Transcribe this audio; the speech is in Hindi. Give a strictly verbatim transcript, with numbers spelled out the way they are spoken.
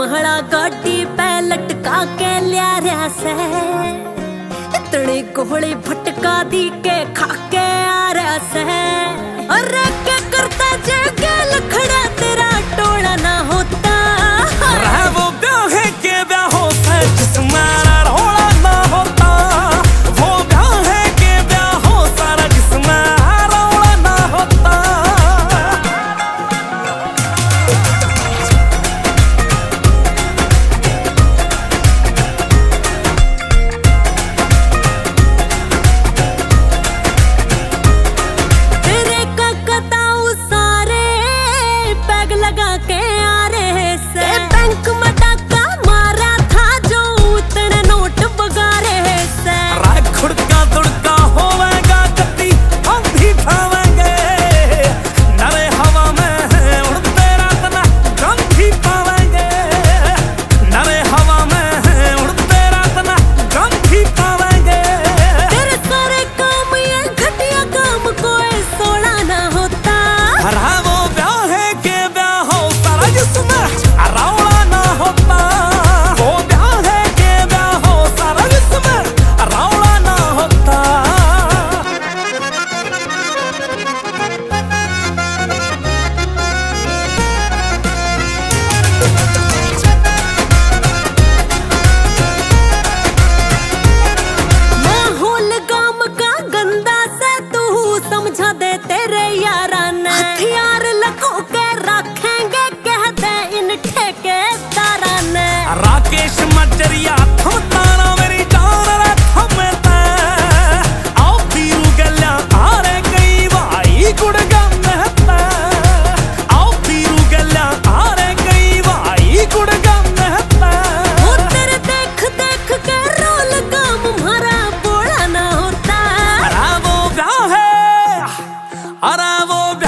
महड़ा गाड़ी पे लटका के लिया रहा से, इतने गोले भटका दी के खा के आ रहा से। अरे क्या करता जे गल खड़ा तेरा टोला ना होता। वो ब्याह है के ब्याह होता जिसमें रोला ना होता। वो ब्याह है के ब्याह हो सारा जिसमें रोला ना होता। तेरे का कताऊ सारे पैग लगा के आ रहे से, बैंक में डाका मारा था जो उतने नोट बगा रहे से। राग खुड़का दुड़का होवेगा कभी हम भी खावेंगे। नरे हवा में उड़ते रात ना गम भी पावेंगे। नरे हवा में उड़ते रात ना गम भी पावेंगे। तेरे सारे काम ये घटिया काम कोई सोना ना होता। हरा वो ब्याह है के ब्याह हो सारा जिसमें रौला ना होता। वो ब्याह है के ब्याह हो सारा जिसमें रौला ना होता। माहौल गांव का गंदा से तू समझा दे तेरे यारा ने। हथियार लगो के रखेंगे कह दे इन ठेकेदारा ने। राकेश मजरिया थमता ना मेरी जान रे थमता। आओ पीरू गल्या आरे कई भाई गुड़गा महता। आओ पीरू गल्या आरे कई भाई गुड़गा महता। वो तेरे देख देख के रोल गांव हमारा बोला ना होता। अरे वो ब्याह है, अरे वो